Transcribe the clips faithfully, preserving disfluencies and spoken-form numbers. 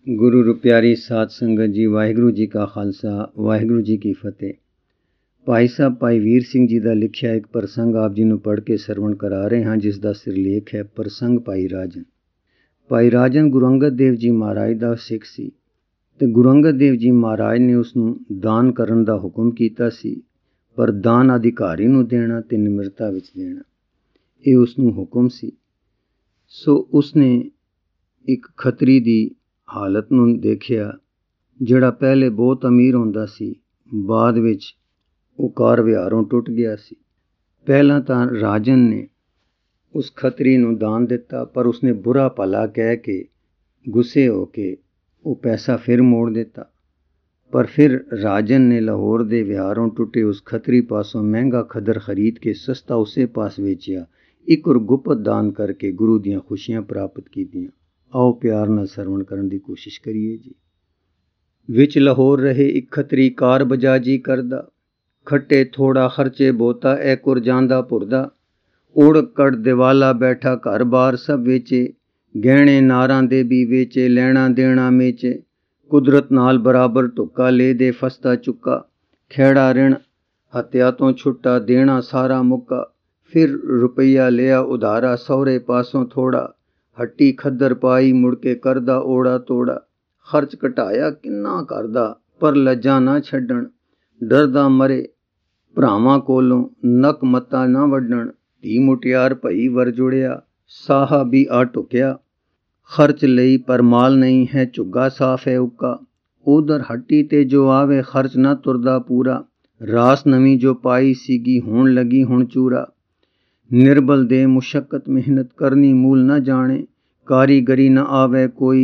गुरु रू प्यारी साध संगत जी, वाहिगुरू जी का खालसा वाहिगुरू जी की फतेह। भाई साहब भाई वीर सिंह जी का लिखिया एक प्रसंग आप जी ਨੂੰ पढ़ के सरवण करा रहे हैं, जिस का सिरलेख है प्रसंग भाई राजन। भाई राजन गुरु अंगद देव जी महाराज का सिख सी ते गुरु अंगद देव जी महाराज ने उसनू दान करन दा हुक्म कीता सी, पर दान अधिकारी नू देना ते निमरता विच देना, ये उसनू हुक्म सी। सो उसने एक खतरी दी हालत ਨੂੰ ਦੇਖਿਆ, ਜਿਹੜਾ ਪਹਿਲੇ ਬਹੁਤ ਅਮੀਰ ਹੁੰਦਾ ਸੀ, ਬਾਅਦ ਵਿੱਚ ਉਹ ਕਾਰ ਵਿਹਾਰੋਂ ਟੁੱਟ ਗਿਆ ਸੀ। ਪਹਿਲਾਂ ਤਾਂ ਰਾਜਨ ਨੇ ਉਸ ਖਤਰੀ ਨੂੰ ਦਾਨ ਦਿੱਤਾ, ਪਰ ਉਸਨੇ ਬੁਰਾ ਭਲਾ ਕਹਿ ਕੇ ਗੁੱਸੇ ਹੋ ਕੇ ਉਹ ਪੈਸਾ ਫਿਰ ਮੋੜ ਦਿੱਤਾ। ਪਰ ਫਿਰ ਰਾਜਨ ਨੇ ਲਾਹੌਰ ਦੇ ਵਿਹਾਰੋਂ ਟੁੱਟੇ ਉਸ ਖਤਰੀ ਪਾਸੋਂ ਮਹਿੰਗਾ ਖੱਦਰ ਖਰੀਦ ਕੇ ਸਸਤਾ ਉਸੇ ਪਾਸ ਵੇਚਿਆ, ਇੱਕ ਔਰ ਗੁਪਤ ਦਾਨ ਕਰਕੇ ਗੁਰੂ ਦੀਆਂ ਖੁਸ਼ੀਆਂ ਪ੍ਰਾਪਤ ਕੀਤੀਆਂ। आओ प्यार न सरवण करने की कोशिश करिए जी। विच लाहौर रहे एक खतरी कार बजाजी करदा, खट्टे थोड़ा खर्चे बोता ए कुर जांदा पुरदा, उड़ कड़ दिवाला बैठा घर बार सब वेचे, गहने नारां दे भी वेचे, लेना देना मेचे, कुदरत नाल बराबर टुक्का ले दे फसदा चुक्का, खेड़ा ऋण हत्या तो छुट्टा देना सारा मुक्का, फिर रुपया लिया उधारा सौरे पासों थोड़ा, हट्टी खद्दर पाई मुड़के करदा ओड़ा तोड़ा, खर्च घटाया किन्ना करदा पर लज्जा ना छड्डण, डरदा मरे भरावां कोलों नक मत्ता ना वड्डण, धी मुटियार भई वर जुड़िया साहा भी आ टुकिया, खर्च लई पर माल नहीं है झुग्गा साफ है उक्का, उधर हट्टी ते जो आवे खर्च ना तुरदा पूरा, रास नवी जो पाई सीगी होण लगी हुण चूरा, निर्बल दे मुशक्कत मेहनत करनी मूल न जाने, कारीगरी न आवे कोई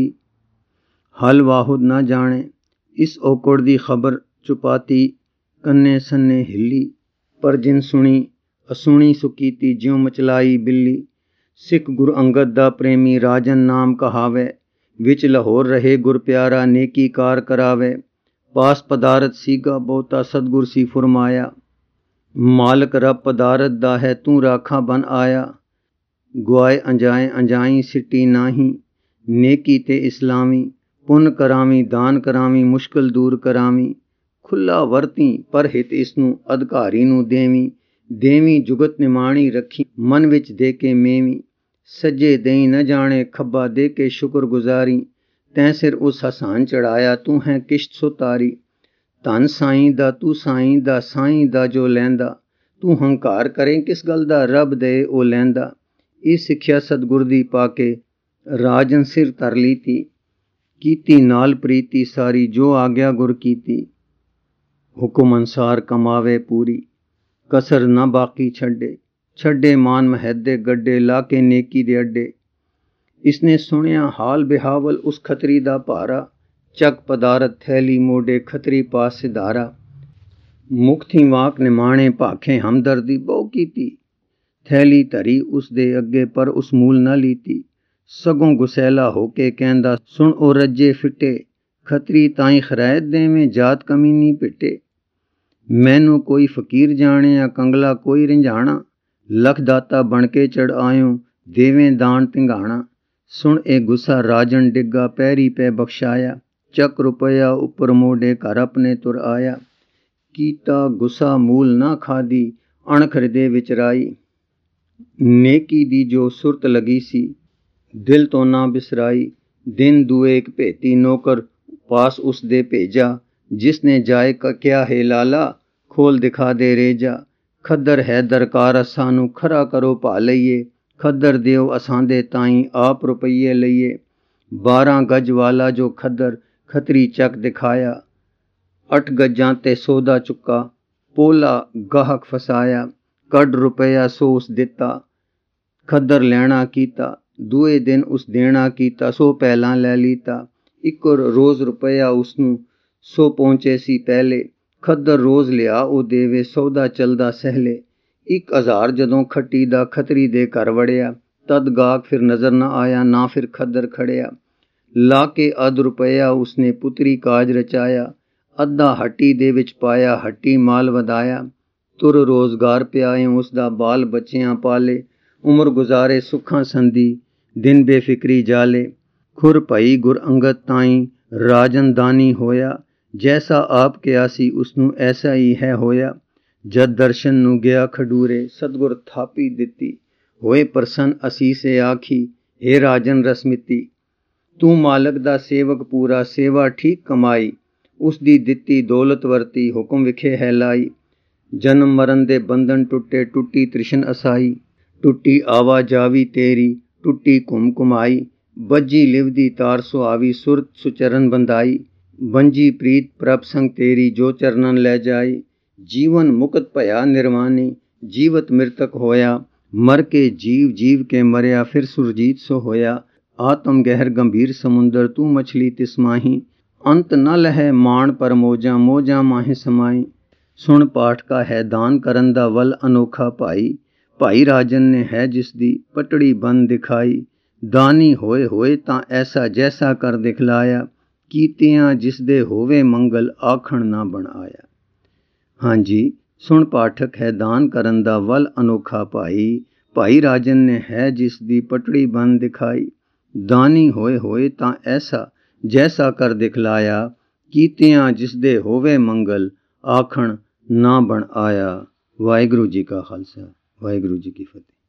हल वाहुद न जाने, इस औकड़ दी खबर चुपाती कन्ने सन्ने हिली, पर जिन सुनी असुनी सुकीती ज्यों मचलाई बिल्ली, सिख गुरु अंगद दा प्रेमी राजन नाम कहावे, विच लाहौर रहे गुर प्यारा नेकी कार करावे, पास पदारत सीगा बहुता सतगुर सी फुरमाया, मालक रब पदारत दा है तू राखा बन आया, गुआए अंजाए अंजाई सिटी नाही, नेकी ते इस्लामी पुन करावी दान करावी मुश्किल दूर करावी, खुला वरती पर हित इसनू अधिकारी नू देवी, देवी जुगत निमाणी रखी मन विच दे के मेवी, सज्जे देई न जाने खब्बा दे के शुक्र गुजारी, तैं सिर उस हसान चढ़ाया तू है किश्त सुतारी, धन साईं दा तू साईं दा साईं दा जो लैंदा, तू हंकार करें किस गल दा रब दे ओ लैंदा, ਇਹ ਸਿੱਖਿਆ ਸਤਿਗੁਰ ਦੀ ਪਾ ਕੇ ਰਾਜਨ ਸਿਰ ਧਰ ਲੀਤੀ, ਕੀਤੀ ਨਾਲ ਪ੍ਰੀਤੀ ਸਾਰੀ ਜੋ ਆਗਿਆ ਗੁਰ ਕੀਤੀ, ਹੁਕਮ ਅਨਸਾਰ ਕਮਾਵੇ ਪੂਰੀ, ਕਸਰ ਨਾ ਬਾਕੀ ਛੱਡੇ, ਛੱਡੇ ਮਾਨ ਮਹਿਦੇ ਗੱਡੇ ਲਾ ਕੇ ਨੇਕੀ ਦੇ ਅੱਡੇ। ਇਸਨੇ ਸੁਣਿਆ ਹਾਲ ਬਿਹਾਵਲ ਉਸ ਖਤਰੀ ਦਾ ਭਾਰਾ, ਚੱਕ ਪਦਾਰਥ ਥੈਲੀ ਮੋਢੇ ਖਤਰੀ ਪਾਸ ਸਿਧਾਰਾ, ਮੁਖਥੀ ਵਾਕ ਨਿਮਾਣੇ ਭਾਖੇ ਹਮਦਰਦੀ ਬਹੁ ਕੀਤੀ, ਥੈਲੀ ਧਰੀ ਉਸ ਦੇ ਅੱਗੇ ਪਰ ਉਸ ਮੂਲ ਨਾ ਲੀਤੀ, ਸਗੋਂ ਗੁਸੈਲਾ ਹੋ ਕੇ ਕਹਿੰਦਾ ਸੁਣ ਉਹ ਰੱਜੇ ਫਿੱਟੇ, ਖਤਰੀ ਤਾਈ ਖਰੈਤ ਦੇਵੇਂ ਜਾਤ ਕਮੀ ਨਹੀਂ ਪਿੱਟੇ, ਮੈਨੂੰ ਕੋਈ ਫਕੀਰ ਜਾਣਿਆ ਕੰਗਲਾ ਕੋਈ ਰਿੰਝਾਣਾ, ਲਖ ਦਾਤਾ ਬਣ ਕੇ ਚੜ ਆਇਓ ਦੇਵੇਂ ਦਾਨ ਤਿੰਗਾਣਾ, ਸੁਣ ਇਹ ਗੁੱਸਾ ਰਾਜਨ ਡਿੱਗਾ ਪੈਰੀ ਪੈ ਬਖਸ਼ਾਇਆ, ਚੱਕ ਰੁਪਇਆ ਉੱਪਰ ਮੋਢੇ ਘਰ ਆਪਣੇ ਤੁਰ ਆਇਆ, ਕੀਤਾ ਗੁੱਸਾ ਮੂਲ ਨਾ ਖਾਦੀ ਅਣਖ ਹਿਰਦੇ ਵਿੱਚ ਰਾਈ, नेकी दी जो सुरत लगी सी दिल तो ना बिसराई, दिन दुए एक भेती नौकर पास उस दे भेजा, जिसने जाए का क्या है लाला खोल दिखा दे रेजा, खद्दर है दरकार असानू खरा करो पा लईए, खद्दर देओ असां दे ताईं आप रुपये लईए, बारह गज वाला जो खद्दर खतरी चक दिखाया, अठ गजां ते सौदा चुक्का पोला गाहक फसाया, कड़ रुपया सो उस दिता खद्दर लैना कीता, दूए दिन उस देना कीता सो पहला लै लीता, एक और रोज़ रुपया उसनू सो पहुँचे सी पहले, खद्दर रोज़ लिया ओ देवे सौदा चलदा सहले, एक हज़ार जदों खट्टी दा खतरी दे घर वड़िया, तद गाहक फिर नज़र न आया ना फिर खद्दर खड़िया, ला के अध रुपया उसने पुतरी काज रचाया, अद्धा हट्टी दे विच पाया हट्टी माल वधाया, तुर रोज़गार प्याए उसदा बाल बच्चियां पाले, उम्र गुजारे सुखां संधी दिन बेफिक्री जाले, खुर भई गुर अंगद ताई राजन दानी होया। जैसा आप किया सी उसनू ऐसा ही है होया। जद दर्शन नू गया खडूरे सतगुर थापी दिती। होए प्रसन्न असीसे आखी हे राजन रसमिती। तू मालक दा सेवक पूरा सेवा ठीक कमाई। उस दी दिती दौलत वरती हुक्म विखे है लाई। जन्म मरण दे बंधन टुटे टुटी तृष्ण असाई। टुटी आवाजावी तेरी टुटी घुम घुमाई। बज्जी लिवदी तार सुहावी सुरत सुचरन बंधाई। बंजी प्रीत प्रभ संग तेरी जो चरणन ले जाई। जीवन मुक्त भया निर्वाणी जीवत मृतक होया। मर के जीव जीव के मरया फिर सुरजीत सो होया। आत्म गहर गंभीर समुंदर तू मछली तिस माही। अंत न लहै मान पर मौजा मौजा माहे समाई। सुन पाठ का है दान करन दा वल अनोखा भाई। भाई राजन ने है जिसदी पटड़ी बन दिखाई। दानी होए होए तां ऐसा जैसा कर दिखलाया। कीतियां जिसदे होवे मंगल आखण ना बन आया। हाँ जी, सुन पाठक है दान करन दा वल अनोखा भाई। भाई राजन ने है जिसदी पटड़ी बन दिखाई। दानी होए होए तां ऐसा जैसा कर दिखलाया। कीतियां जिसदे होवे मंगल आखण ना बन आया। वाहिगुरू जी का खालसा वाहिगुरू जी की फतेह।